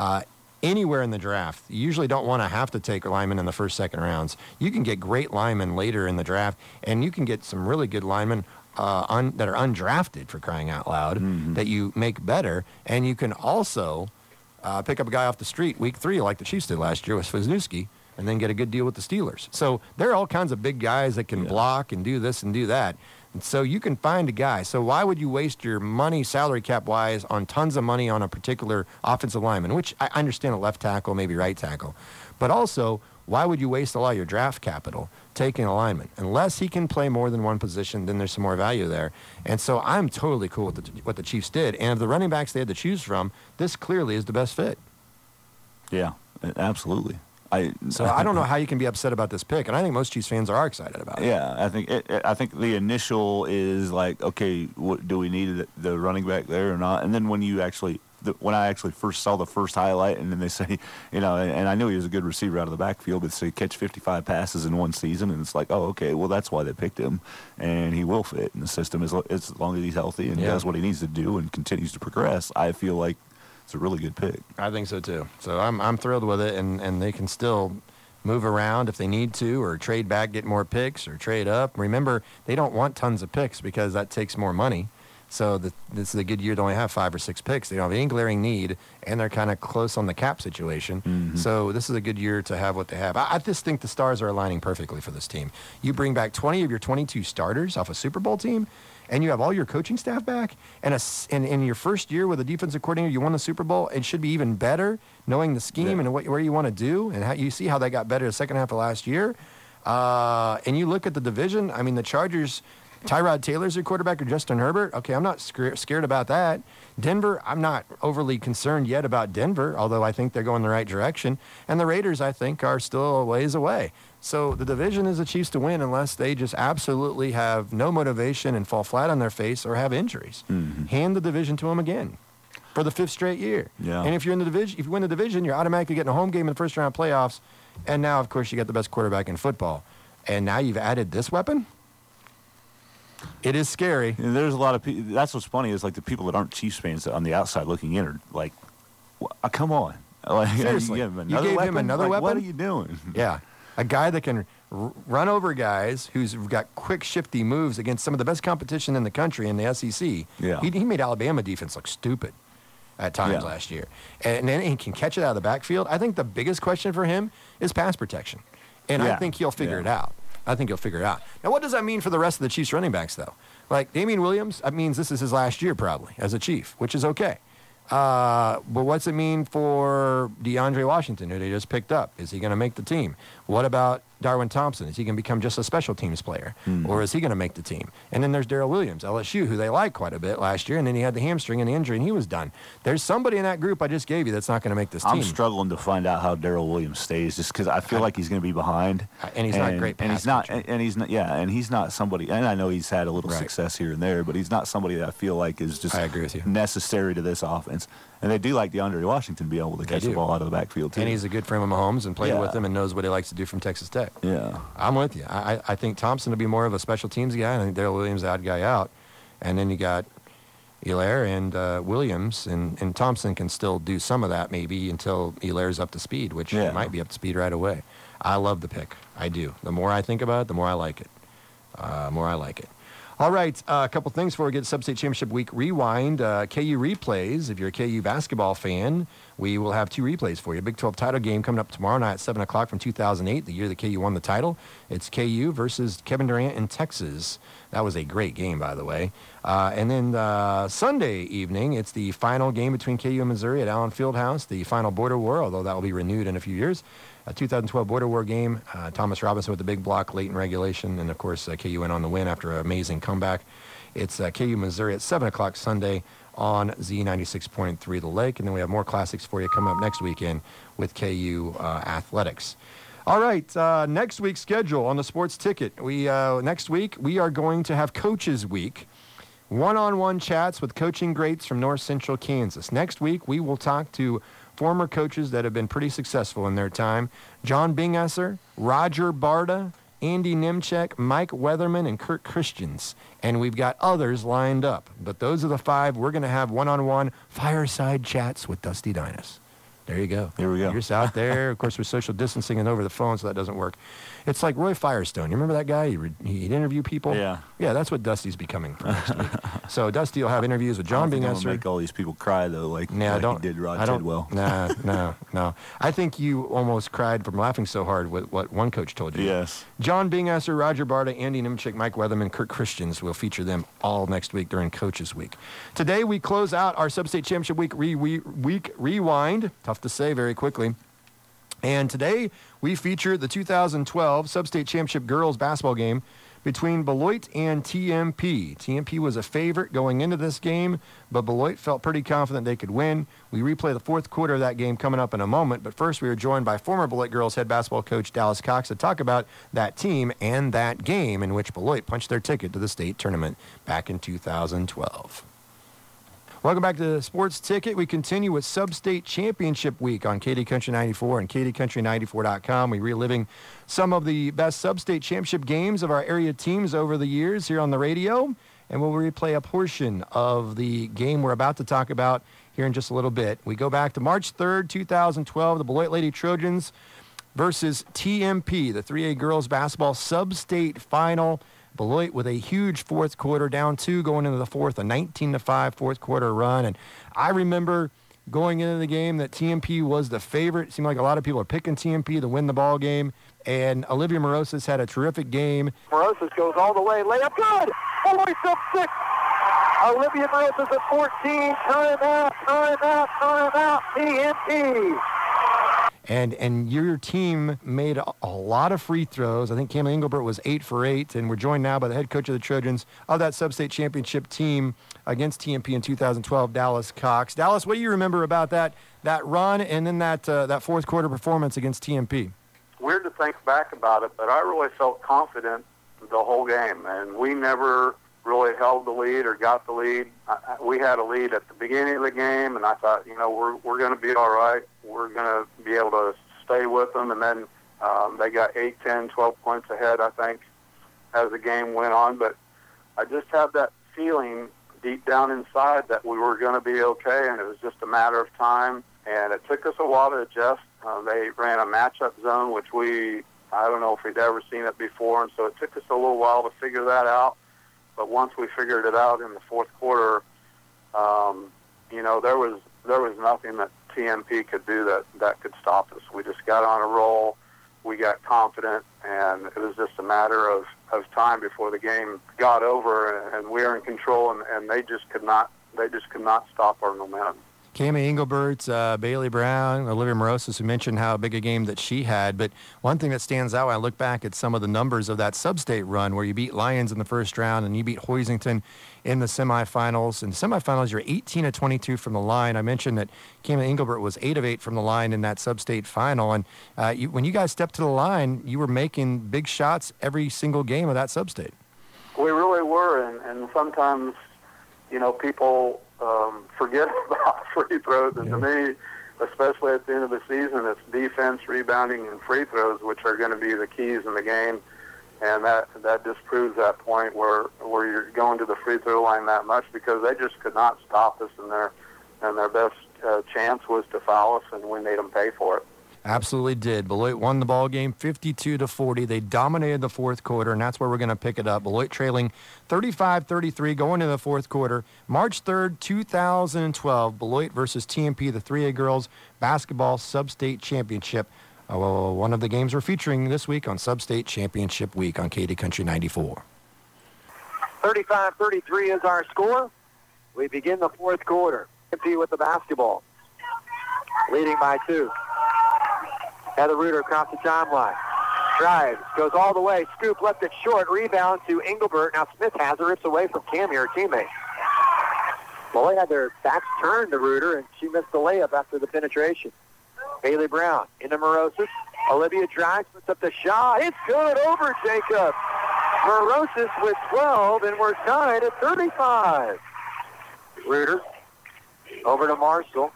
anywhere in the draft. You usually don't want to have to take a lineman in the first, second rounds. You can get great linemen later in the draft, and you can get some really good linemen that are undrafted, for crying out loud, that you make better. And you can also pick up a guy off the street week 3 like the Chiefs did last year with Wisniewski, and then get a good deal with the Steelers. So there are all kinds of big guys that can block and do this and do that. And so you can find a guy. So why would you waste your money salary cap-wise on tons of money on a particular offensive lineman, which I understand a left tackle, maybe right tackle. But also, why would you waste a lot of your draft capital taking a lineman? Unless he can play more than one position, then there's some more value there. And so I'm totally cool with what the Chiefs did. And of the running backs they had to choose from, this clearly is the best fit. Yeah, absolutely. I don't know how you can be upset about this pick, and I think most Chiefs fans are excited about it. Yeah, I think the initial is like, okay, what, do we need the running back there or not? And then when I actually first saw the first highlight, and then they say, and I knew he was a good receiver out of the backfield, but say catch 55 passes in one season, and it's like, oh, okay, well that's why they picked him, and he will fit in the system as long as he's healthy and does what he needs to do and continues to progress. I feel like it's a really good pick. I think so too. So I'm thrilled with it, and they can still move around if they need to, or trade back, get more picks, or trade up. Remember, they don't want tons of picks because that takes more money. So this is a good year to only have 5 or 6 picks. They don't have any glaring need, and they're kind of close on the cap situation. So this is a good year to have what they have. I just think the stars are aligning perfectly for this team. You bring back 20 of your 22 starters off a Super Bowl team, and you have all your coaching staff back, and in your first year with a defensive coordinator, you won the Super Bowl. It should be even better knowing the scheme and where you want to do, and how you see how they got better the second half of last year. And you look at the division. I mean, the Chargers, Tyrod Taylor's your quarterback, or Justin Herbert. Okay, I'm not scared about that. Denver, I'm not overly concerned yet about Denver, although I think they're going the right direction. And the Raiders, I think, are still a ways away. So the division is the Chiefs to win unless they just absolutely have no motivation and fall flat on their face or have injuries. Hand the division to them again for the 5th straight year. Yeah. And if you win the division, you're automatically getting a home game in the first round playoffs. And now, of course, you got the best quarterback in football. And now you've added this weapon? It is scary. And there's a lot of people. That's what's funny is like the people that aren't Chiefs fans on the outside looking in are like, come on. Like, Seriously. you gave him another weapon? What are you doing? Yeah. A guy that can run over guys, who's got quick, shifty moves against some of the best competition in the country in the SEC. Yeah. He made Alabama defense look stupid at times last year. And then he can catch it out of the backfield. I think the biggest question for him is pass protection. And I think he'll figure it out. Now, what does that mean for the rest of the Chiefs running backs, though? Like, Damian Williams, that means this is his last year, probably, as a Chief, which is okay. But what's it mean for DeAndre Washington, who they just picked up? Is he going to make the team? What about Darwin Thompson? Is he going to become just a special teams player? Or is he going to make the team? And then there's Darrell Williams, LSU, who they liked quite a bit last year, and then he had the hamstring and the injury, and he was done. There's somebody in that group I just gave you that's not going to make this team. I'm struggling to find out how Darrell Williams stays, just because I feel like he's going to be behind. And he's not great pass and he's not somebody, and I know he's had a little success here and there, but he's not somebody that I feel like is just I agree with you. necessary to this offense. And they do like DeAndre Washington to be able to catch the ball out of the backfield, too. And he's a good friend of Mahomes and played with him and knows what he likes to do from Texas Tech. Yeah. I'm with you. I think Thompson will be more of a special teams guy. I think Darrell Williams odd guy out. And then you got Hilaire and Williams. And Thompson can still do some of that maybe until Hilaire's up to speed, which he might be up to speed right away. I love the pick. I do. The more I think about it, the more I like it. All right, a couple things before we get to Sub-State Championship Week Rewind. KU replays. If you're a KU basketball fan, we will have 2 replays for you. Big 12 title game coming up tomorrow night at 7 o'clock from 2008, the year that KU won the title. It's KU versus Kevin Durant in Texas. That was a great game, by the way. And then Sunday evening, it's the final game between KU and Missouri at Allen Fieldhouse, the final Border War, although that will be renewed in a few years. A 2012 Border War game. Thomas Robinson with the big block late in regulation. And, of course, KU went on the win after an amazing comeback. It's KU Missouri at 7 o'clock Sunday on Z96.3 The Lake. And then we have more classics for you coming up next weekend with KU Athletics. All right, next week's schedule on the Sports Ticket. Next week, we are going to have Coaches Week. One-on-one chats with coaching greats from North Central Kansas. Next week, we will talk to former coaches that have been pretty successful in their time. John Bingasser, Roger Barta, Andy Nemchek, Mike Weatherman, and Kurt Christians. And we've got others lined up. But those are the 5. We're going to have one-on-one fireside chats with Dusty Dinas. There you go. Here we go. You're just out there. Of course, we're social distancing and over the phone, so that doesn't work. It's like Roy Firestone. You remember that guy? He'd interview people? Yeah. Yeah, that's what Dusty's becoming for next week. So Dusty will have interviews with John Bingasser. Bingasser. Make all these people cry, though, like he did Rod Tidwell. No. I think you almost cried from laughing so hard with what one coach told you. Yes. John Bingasser, Roger Barta, Andy Nemchek, Mike Weatherman, Kurt Christians. We'll feature them all next week during Coaches Week. Today, we close out our Sub-State Championship Week Rewind. Tough to say very quickly. And today, we feature the 2012 Sub-State Championship Girls Basketball game between Beloit and TMP. TMP was a favorite going into this game, but Beloit felt pretty confident they could win. We replay the 4th quarter of that game coming up in a moment, but first we are joined by former Beloit girls head basketball coach Dallas Cox to talk about that team and that game in which Beloit punched their ticket to the state tournament back in 2012. Welcome back to the Sports Ticket. We continue with Sub-State Championship Week on KD Country 94 and KDCountry94.com. We're reliving some of the best Sub-State Championship games of our area teams over the years here on the radio. And we'll replay a portion of the game we're about to talk about here in just a little bit. We go back to March 3rd, 2012, the Beloit Lady Trojans versus TMP, the 3A girls basketball Sub-State final. Beloit with a huge 4th quarter, down 2 going into the 4th, a 19-5 4th quarter run. And I remember going into the game that TMP was the favorite. It seemed like a lot of people are picking TMP to win the ball game. And Olivia Morosis had a terrific game. Morosis goes all the way, layup good. Beloit up 6. Olivia Morosis at 14. Timeout. TMP. And your team made a lot of free throws. I think Cameron Engelbert was 8 for 8, and we're joined now by the head coach of the Trojans of that Sub-State Championship team against TMP in 2012, Dallas Cox. Dallas, what do you remember about that run and then that 4th quarter performance against TMP? Weird to think back about it, but I really felt confident the whole game, and we never really held the lead or got the lead. We had a lead at the beginning of the game, and I thought, we're going to be all right. We're going to be able to stay with them, and then they got 8, 10, 12 points ahead, I think, as the game went on. But I just had that feeling deep down inside that we were going to be okay, and it was just a matter of time. And it took us a while to adjust. They ran a matchup zone, which I don't know if we'd ever seen it before, and so it took us a little while to figure that out. But once we figured it out in the 4th quarter, there was nothing that TMP could do that could stop us. We just got on a roll. We got confident, and it was just a matter of time before the game got over, and we were in control, and they just could not stop our momentum. Cammie Engelbert, Bailey Brown, Olivia Morosis, who mentioned how big a game that she had. But one thing that stands out when I look back at some of the numbers of that sub-state run where you beat Lyons in the first round and you beat Hoisington in the semifinals. In the semifinals, you're 18 of 22 from the line. I mentioned that Cammie Engelbert was 8 of 8 from the line in that sub-state final. And when you guys stepped to the line, you were making big shots every single game of that sub-state. We really were, and sometimes people forget about free throws. And to me, especially at the end of the season, it's defense, rebounding, and free throws, which are going to be the keys in the game. And that just proves that point where you're going to the free throw line that much, because they just could not stop us, and their best chance was to foul us, and we made them pay for it. Absolutely did. Beloit won the ball game 52-40. They dominated the fourth quarter, and that's where we're going to pick it up. Beloit trailing 35-33 going into the fourth quarter. March 3rd, 2012, Beloit versus TMP, the 3A girls basketball sub-state championship. One of the games we're featuring this week on Sub-State Championship Week on KD Country 94. 35-33 is our score. We begin the fourth quarter. TMP with the basketball, leading by 2. Heather Reuter across the timeline. Drives, goes all the way. Scoop left it short. Rebound to Engelbert. Now Smith has her. Rips away from Cammie, her teammate. Beloit had their backs turned to Reuter, and she missed the layup after the penetration. Bailey Brown into Morosis. Olivia drives, puts up the shot. It's good over Jacob. Morosis with 12, and we're tied at 35. Reuter over to Marshall.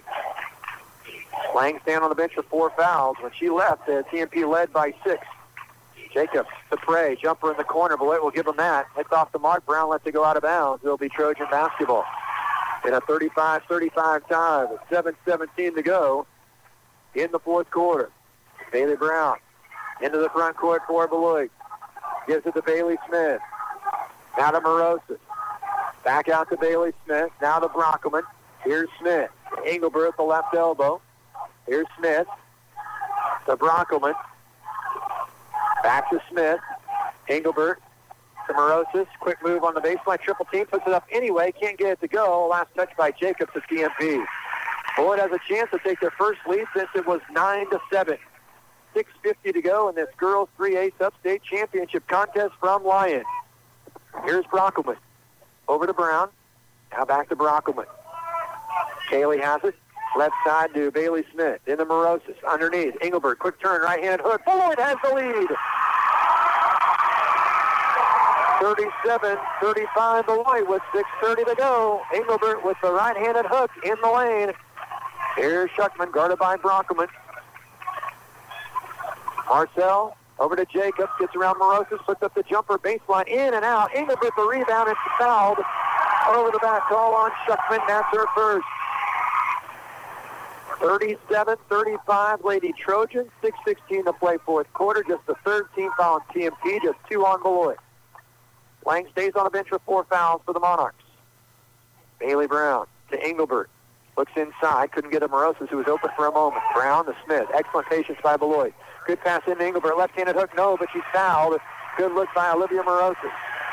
Lang stand on the bench with 4 fouls. When she left, the TMP led by 6. Jacobs to Prey. Jumper in the corner. Beloit will give him that. Hits off the mark. Brown lets it go out of bounds. It'll be Trojan basketball. In a 35-35 tie with 7:17 to go in the fourth quarter. Bailey Brown into the front court for Beloit. Gives it to Bailey Smith. Now to Morosis. Back out to Bailey Smith. Now to Brockelman. Here's Smith. Engelbert at the left elbow. Here's Smith. To Brockelman. Back to Smith. Engelbert to Morosis. Quick move on the baseline. Triple team. Puts it up anyway. Can't get it to go. Last touch by Jacobs to TMP. Beloit has a chance to take their first lead since it was 9-7. 6:50 to go in this girls 3A sub-state championship contest from Lyon. Here's Brockelman. Over to Brown. Now back to Brockelman. Kaylee has it. Left side to Bailey Smith. Into Morosis. Underneath. Engelbert. Quick turn. Right-hand hook. Beloit has the lead. 37-35 Beloit with 6:30 to go. Engelbert with the right-handed hook in the lane. Here's Schuckman, guarded by Brockelman. Marcel over to Jacobs, gets around Morosis, puts up the jumper, baseline, in and out. Engelbert the rebound, and fouled over the back. Call on Schuckman, that's her first. 37-35 Lady Trojans, 6:16 to play fourth quarter. Just the third team foul on TMP, just 2 on Beloit. Lang stays on the bench with 4 fouls for the Monarchs. Bailey Brown to Engelbert. Looks inside, couldn't get to Morosis, who was open for a moment. Brown to Smith. Excellent patience by Beloit. Good pass into Engelbert. Left-handed hook, no, but she's fouled. Good look by Olivia Morosis.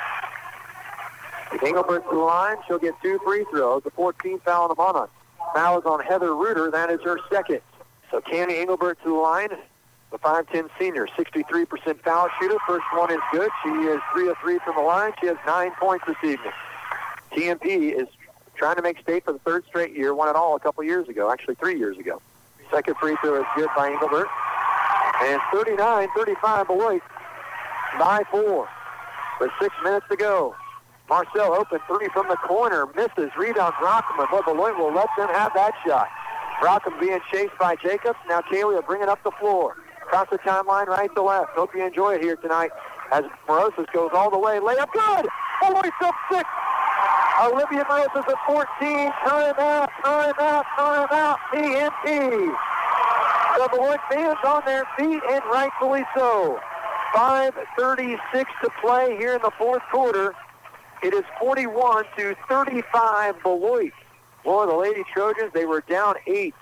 If Engelbert's to the line, she'll get 2 free throws. The 14th foul on the Monarchs. Foul is on Heather Reuter. That is her second. So Cammie Engelbert to the line. The 5'10 senior, 63% foul shooter. First one is good. She is 3 of 3 from the line. She has 9 points this evening. TMP is trying to make state for the 3rd straight year. Won it all a couple years ago, actually 3 years ago. Second free throw is good by Engelbert. And 39-35 Beloit by 4 with 6 minutes to go. Marcel open 3 from the corner. Misses. Rebound Brockelman. But Beloit will let them have that shot. Brockelman being chased by Jacobs. Now Kaylee will bring it up the floor. Across the timeline, right to left. Hope you enjoy it here tonight as Morosis goes all the way. Layup good. Beloit's up 6. Olivia Morosis at 14. Timeout. TMP. The Beloit fans on their feet, and rightfully so. 5:36 to play here in the fourth quarter. It is 41-35 Beloit. Boy, the Lady Trojans, they were down 8,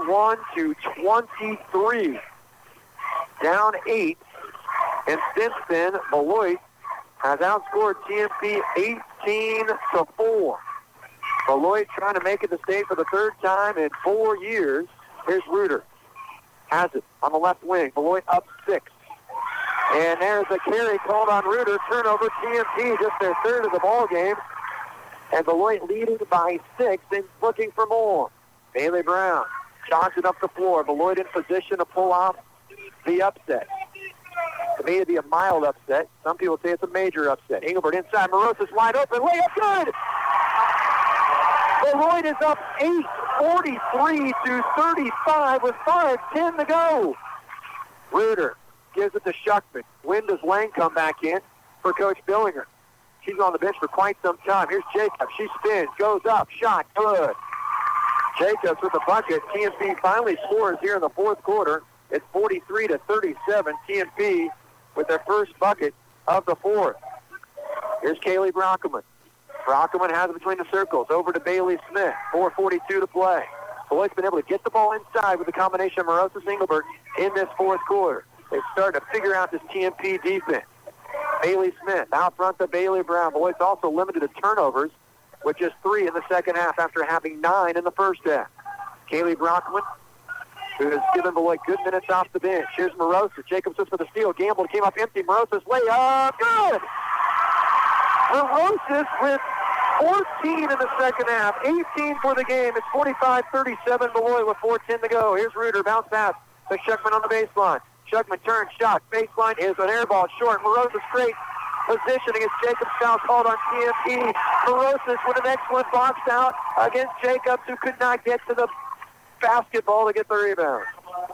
31-23. Down 8. And since then, Beloit has outscored TMP 18-4. Beloit trying to make it to state for the 3rd time in 4 years. Here's Reuter. Has it on the left wing. Beloit up 6. And there's a carry called on Reuter. Turnover, TMP, just their 3rd of the ball game. And Beloit leading by 6 and looking for more. Bailey Brown jogs it up the floor. Beloit in position to pull off the upset. To me, it'd be a mild upset. Some people say it's a major upset. Engelbert inside. Morosis wide open. Layup good. Beloit is up 8, 43 to 35 with 5:10 to go. Reuter gives it to Schuckman. When does Lang come back in for Coach Billinger? She's on the bench for quite some time. Here's Jacobs. She spins, goes up, shot, good. Jacobs with the bucket. TMP finally scores here in the fourth quarter. It's 43 to 37. TMP with their first bucket of the fourth. Here's Kaylee Brockelman. Brockelman has it between the circles. Over to Bailey Smith. 4:42 to play. Beloit's been able to get the ball inside with the combination of Morosis Engelbert in this fourth quarter. They're starting to figure out this TMP defense. Bailey Smith out front to Bailey Brown. Beloit's also limited to turnovers with just 3 in the second half after having 9 in the first half. Kaylee Brockelman, who has given Beloit good minutes off the bench. Here's Morosis. Jacobs for the steal. Gamble came up empty. Morosis layup. Good! Morosis with 14 in the second half. 18 for the game. It's 45-37 Beloit with 4:10 to go. Here's Reuter. Bounce pass to Schuckman on the baseline. Schuckman turns, shot. Baseline is an air ball short. Morosis great positioning as Jacobs foul called on TMP. Morosis with an excellent box out against Jacobs, who could not get to the basketball to get the rebound.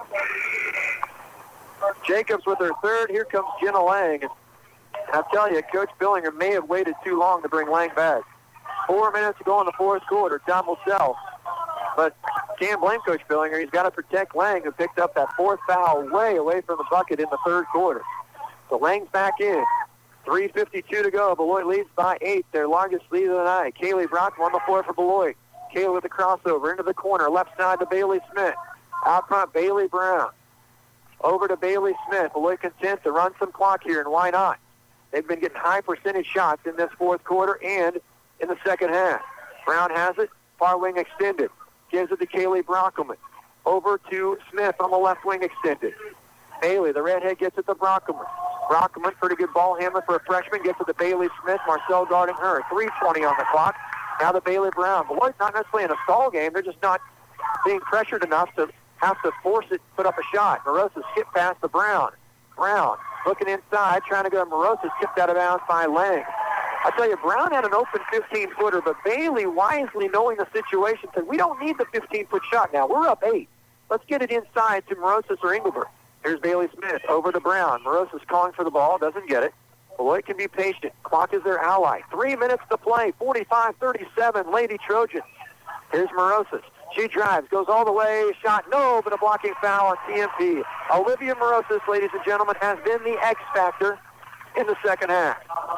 Jacobs with her third. Here comes Jenna Lang. I'll tell you, Coach Billinger may have waited too long to bring Lang back. 4 minutes to go in the fourth quarter. Tom will sell. But can't blame Coach Billinger. He's got to protect Lang, who picked up that fourth foul way away from the bucket in the third quarter. So Lang's back in. 3:52 to go. Beloit leads by 8, their largest lead of the night. Kaylee Brock on the floor for Beloit. Kaylee with the crossover into the corner, left side to Bailey Smith. Out front, Bailey Brown. Over to Bailey Smith. Beloit content to run some clock here, and why not? They've been getting high percentage shots in this fourth quarter and in the second half. Brown has it. Far wing extended. Gives it to Kaylee Brockelman. Over to Smith on the left wing extended. Bailey, the redhead, gets it to Brockelman. Brockelman, pretty good ball handler for a freshman, gets it to Bailey Smith. Marcel guarding her. 3:20 on the clock. Now to Bailey Brown. Beloit not necessarily in a stall game. They're just not being pressured enough to have to force it, put up a shot. Morosis skip past to Brown. Brown looking inside, trying to go to Morosis, tipped out of bounds by Lang. I tell you, Brown had an open 15-footer, but Bailey, wisely knowing the situation, said, we don't need the 15-foot shot now. We're up 8. Let's get it inside to Morosis or Engelbert. Here's Bailey Smith over to Brown. Morosis calling for the ball, doesn't get it. Beloit can be patient. Clock is their ally. 3 minutes to play. 45-37, Lady Trojans. Here's Morosis. She drives, goes all the way, shot, no, but a blocking foul on TMP. Olivia Morosis, ladies and gentlemen, has been the X factor in the second half.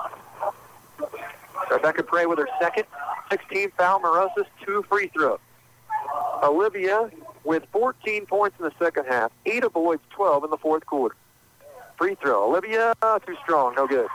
Rebecca Prey with her second, 16 foul. Morosis, 2 free throws. Olivia with 14 points in the second half, 8 of Beloit's 12 in the fourth quarter. Free throw. Olivia, too strong, no good.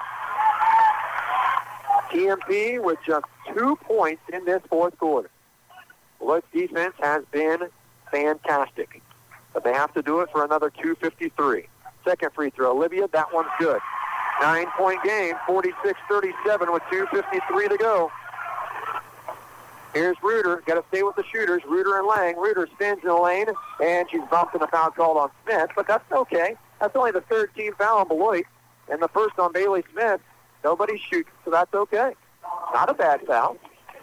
TMP with just 2 points in this fourth quarter. Beloit's defense has been fantastic, but they have to do it for another 2:53. Second free throw. Olivia, that one's good. 9-point game, 46-37 with 2:53 to go. Here's Reuter. Got to stay with the shooters. Reuter and Lang. Reuter spins in the lane, and she's bumped in a foul called on Smith, but that's okay. That's only the third team foul on Beloit, and the first on Bailey Smith. Nobody's shooting, so that's okay. Not a bad foul.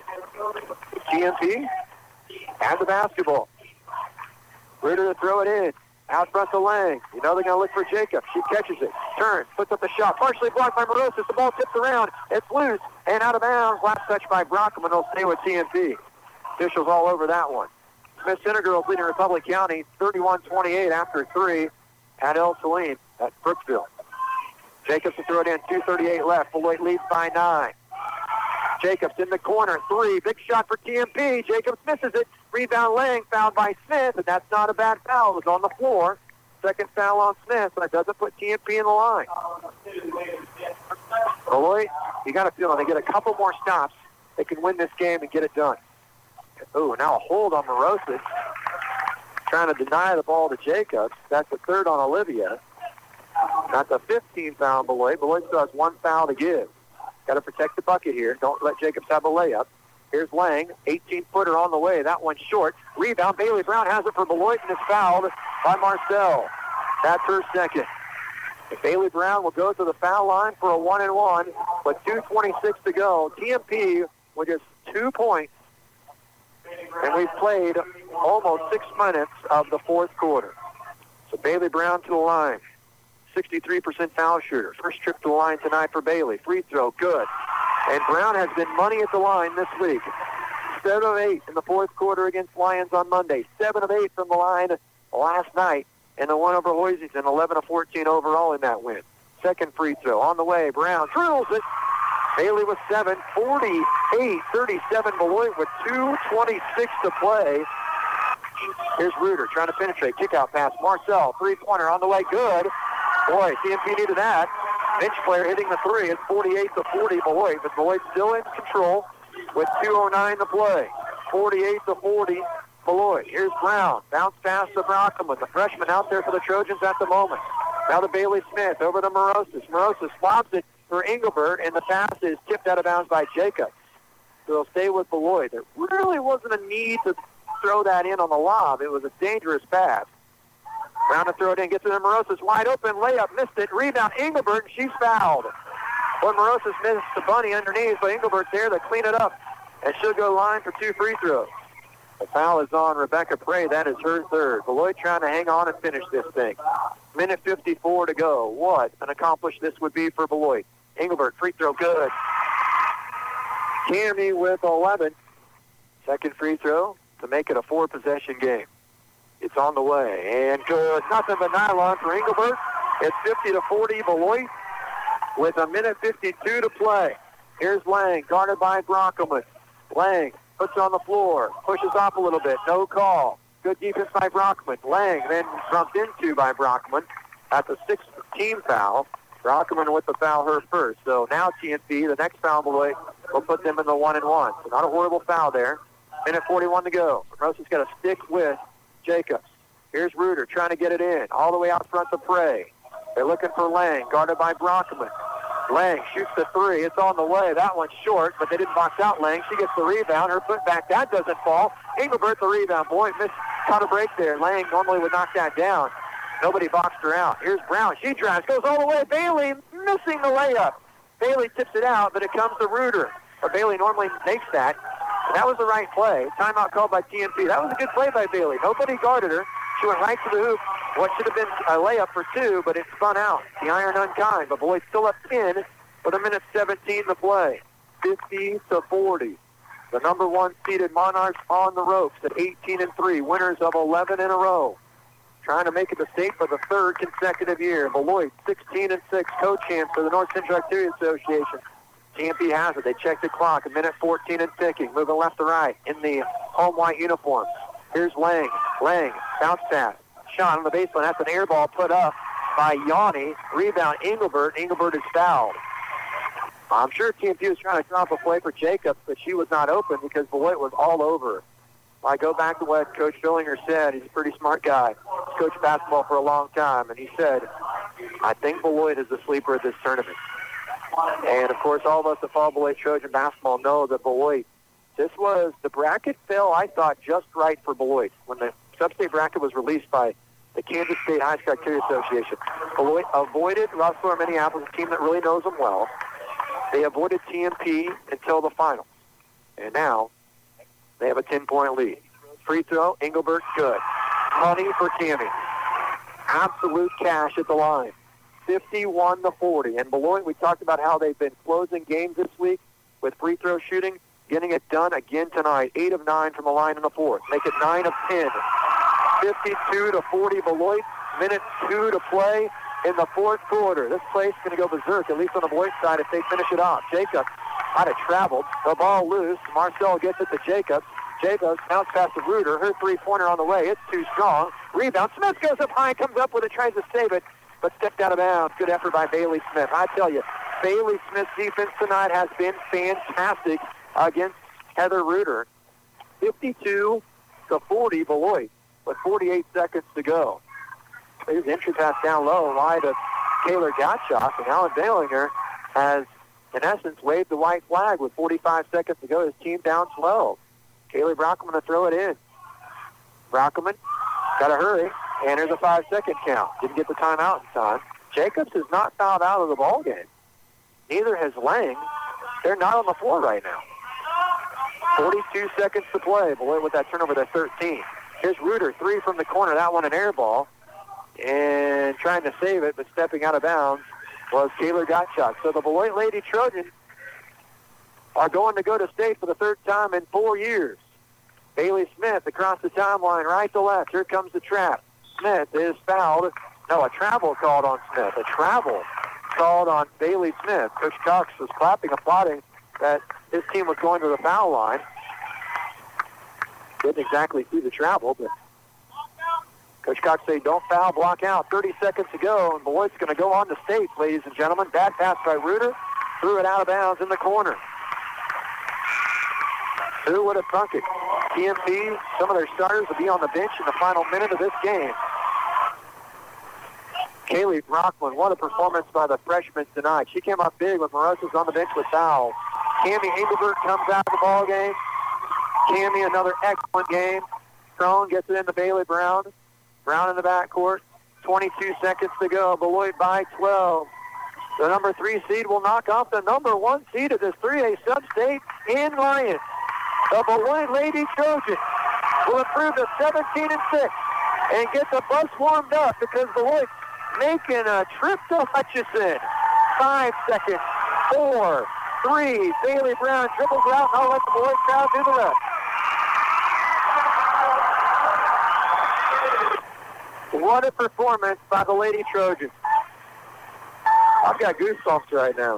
GMP has the basketball. Reuter to throw it in. Out front to Lang. You know they're going to look for Jacob. She catches it. Turns. Puts up the shot. Partially blocked by Morosis. The ball tips around. It's loose and out of bounds. Last touch by Brockelman. They'll stay with TMP. Officials all over that one. Smith Center Girls leading Republic County 31-28 after 3 at El Saline at Brooksville. Jacobs to throw it in. 2:38 left. Beloit leads by 9. Jacobs in the corner. 3. Big shot for TMP. Jacobs misses it. Rebound Lang, fouled by Smith, and that's not a bad foul. It was on the floor. Second foul on Smith, but it doesn't put TMP in the line. Beloit, you got to feel they get a couple more stops, they can win this game and get it done. Ooh, now a hold on Morosis. Trying to deny the ball to Jacobs. That's the third on Olivia. That's a 15 foul on Beloit. Beloit still has 1 foul to give. Got to protect the bucket here. Don't let Jacobs have a layup. Here's Lang, 18-footer on the way. That one's short. Rebound. Bailey Brown has it for Beloit and is fouled by Marcel. That's her second. Bailey Brown will go to the foul line for a 1-and-1, but 2:26 to go. TMP with just 2 points and we've played almost 6 minutes of the fourth quarter. So Bailey Brown to the line, 63% foul shooter. First trip to the line tonight for Bailey. Free throw, good. And Brown has been money at the line this week. 7 of 8 in the fourth quarter against Lions on Monday. 7 of 8 from the line last night in the one over Hoisington. 11 of 14 overall in that win. Second free throw on the way. Brown drills it. Bailey with 7, 48-37 Beloit with 2:26 to play. Here's Reuter trying to penetrate. Kick out pass. Marcel, three-pointer on the way. Good. Boy, TMP needed that. Bench player hitting the three. It's 48-40 Beloit, but Beloit still in control with 2:09 to play. 48-40 Beloit. Here's Brown. Bounce pass to Brockham, the freshman out there for the Trojans at the moment. Now to Bailey Smith. Over to Morosis. Morosis lobs it for Engelbert, and the pass is tipped out of bounds by Jacobs. So they'll stay with Beloit. There really wasn't a need to throw that in on the lob. It was a dangerous pass. Brown to throw it in, gets it to Morosis. Wide open, layup, missed it. Rebound, Engelbert, and she's fouled. Well, Morosis missed the bunny underneath, but Engelbert's there to clean it up. And she'll go line for 2 free throws. The foul is on Rebecca Prey. That is her third. Beloit trying to hang on and finish this thing. Minute 54 to go. What an accomplish this would be for Beloit. Engelbert, free throw, good. Cammy with 11. Second free throw to make it a 4-possession game. It's on the way, and good. Nothing but nylon for Engelbert. It's 50-40 Beloit with a minute 52 to play. Here's Lang, guarded by Brockelman. Lang puts on the floor, pushes off a little bit, no call. Good defense by Brockman. Lang then bumped into by Brockman. That's a 6th team foul. Brockman with the foul, her first. So now TNP, the next foul Beloit, will put them in the 1-and-1. So not a horrible foul there. Minute 41 to go. Rosa's got to stick with Jacobs. Here's Reuter trying to get it in. All the way out front to Prey. They're looking for Lang, guarded by Brockman. Lang shoots the three. It's on the way. That one's short, but they didn't box out Lang. She gets the rebound. Her foot back. That doesn't fall. Engelbert the rebound. Boy, caught a break there. Lang normally would knock that down. Nobody boxed her out. Here's Brown. She drives. Goes all the way. Bailey missing the layup. Bailey tips it out, but it comes to Reuter. Or Bailey normally makes that. And that was the right play. Timeout called by TNP. That was a good play by Bailey. Nobody guarded her. She went right to the hoop. What should have been a layup for 2, but it spun out. The iron unkind. But Beloit still up 10 with a minute 17 to play. 50-40. The number 1 seeded Monarchs on the ropes at 18-3. Winners of 11 in a row. Trying to make it to state for the 3rd consecutive year. Beloit 16-6. Co-champs for the North Central Arterial Association. TMP has it. They check the clock. A minute 14 and ticking. Moving left to right in the home white uniforms. Here's Lang. Lang, bounce pass. Shot on the baseline. That's an air ball put up by Yanni. Rebound, Engelbert. Engelbert is fouled. I'm sure TMP was trying to drop a play for Jacobs, but she was not open because Beloit was all over her. I go back to what Coach Fillinger said. He's a pretty smart guy. He's coached basketball for a long time, and he said, I think Beloit is the sleeper of this tournament. And, of course, all of us that follow Beloit Trojan basketball know that Beloit, the bracket fell, I thought, just right for Beloit. When the sub-state bracket was released by the Kansas State High School Arterial Association, Beloit avoided Rosslyn, Minneapolis, a team that really knows them well. They avoided TMP until the finals. And now they have a 10-point lead. Free throw, Engelbert, good. Money for Tammy. Absolute cash at the line. 51-40. And Beloit, we talked about how they've been closing games this week with free throw shooting, getting it done again tonight. 8 of 9 from the line in the fourth. Make it 9 of 10. 52-40 Beloit. Minute 2 to play in the fourth quarter. This play's going to go berserk, at least on the Beloit side, if they finish it off. Jacobs might have traveled. The ball loose. Marcel gets it to Jacobs. Jacobs bounce pass to Reuter. Her three-pointer on the way. It's too strong. Rebound. Smith goes up high, comes up with it, tries to save it, but stepped out of bounds. Good effort by Bailey Smith. I tell you, Bailey Smith's defense tonight has been fantastic against Heather Reuter. 52-40 Beloit with 48 seconds to go. There's an entry pass down low, wide of Taylor Gottschalk, and Alan Bailinger has, in essence, waved the white flag with 45 seconds to go. His team down 12. Kaylee Brockman to throw it in. Brockman got to hurry, and there's a 5-second count. Didn't get the timeout in time. Jacobs is not fouled out of the ball game. Neither has Lang. They're not on the floor right now. 42 seconds to play. Beloit with that turnover to 13. Here's Reuter, 3 from the corner. That one an air ball. And trying to save it, but stepping out of bounds was Kayla Gottschalk. So the Beloit Lady Trojans are going to go to state for the third time in 4 years. Bailey Smith across the timeline, right to left. Here comes the trap. Smith is fouled. No, a travel called on Smith. A travel called on Bailey Smith. Coach Cox was clapping, applauding that his team was going to the foul line. Didn't exactly see the travel, but Coach Cox said, don't foul, block out. 30 seconds to go, and Beloit's going to go on to state, ladies and gentlemen. Bad pass by Reuter. Threw it out of bounds in the corner. Who would have thunk it? TMP, some of their starters will be on the bench in the final minute of this game. Kaylee Brockman, what a performance by the freshman tonight. She came up big when Marosa's on the bench with fouls. Cammie Engelbert comes out of the ball game. Cammie, another excellent game. Crone gets it into Bailey Brown. Brown in the backcourt. 22 seconds to go. Beloit by 12. The number 3 seed will knock off the number 1 seed of this 3A sub-state in Lyons. The Beloit Lady Trojans will improve to 17-6 and get the bus warmed up because Beloit's making a trip to Hutchison. 5 seconds. 4, 3. Bailey Brown dribbles out, and I'll let the Beloit crowd do the rest. What a performance by the Lady Trojans. I've got goosebumps right now.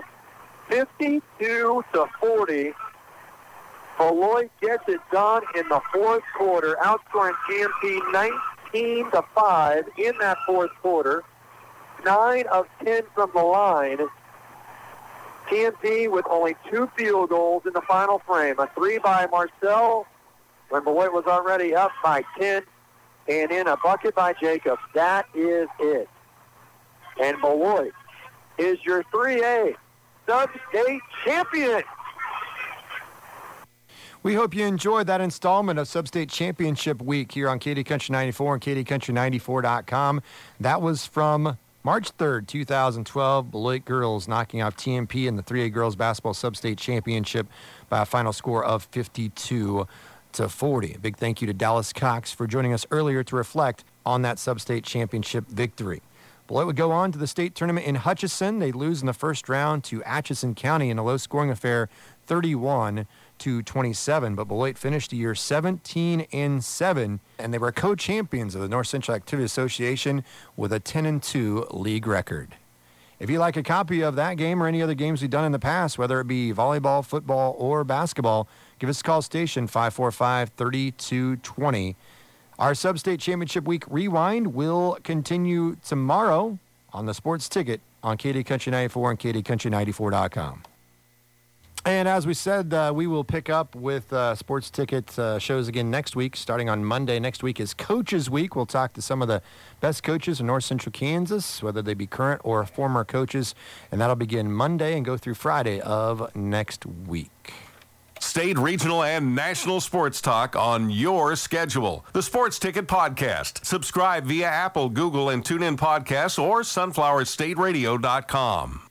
52-40. Beloit gets it done in the fourth quarter, outscoring GMP 19-5 in that fourth quarter. 9 of 10 from the line. TMP with only 2 field goals in the final frame. A 3 by Marcel when Beloit was already up by 10. And in a bucket by Jacobs. That is it. And Beloit is your 3A sub-state champion. We hope you enjoyed that installment of Sub-State Championship Week here on KD Country 94 and KDCountry94.com. That was from March 3rd, 2012. Beloit girls knocking off TMP in the 3A Girls Basketball Sub-State Championship by a final score of 52-40. A big thank you to Dallas Cox for joining us earlier to reflect on that Sub-State Championship victory. Beloit would go on to the state tournament in Hutchison. They lose in the first round to Atchison County in a low-scoring affair, 31-27. But Beloit finished the year 17-7, and they were co-champions of the North Central Activity Association with a 10-2 league record. If you'd like a copy of that game or any other games we've done in the past, whether it be volleyball, football, or basketball, give us a call, station 545-3220. Our Sub-State Championship Week Rewind will continue tomorrow on the Sports Ticket on KD Country 94 and KDCountry94.com. And as we said, we will pick up with Sports Ticket shows again next week, starting on Monday. Next week is Coaches Week. We'll talk to some of the best coaches in North Central Kansas, whether they be current or former coaches, and that'll begin Monday and go through Friday of next week. State, regional, and national sports talk on your schedule. The Sports Ticket Podcast. Subscribe via Apple, Google, and TuneIn Podcasts or sunflowerstateradio.com.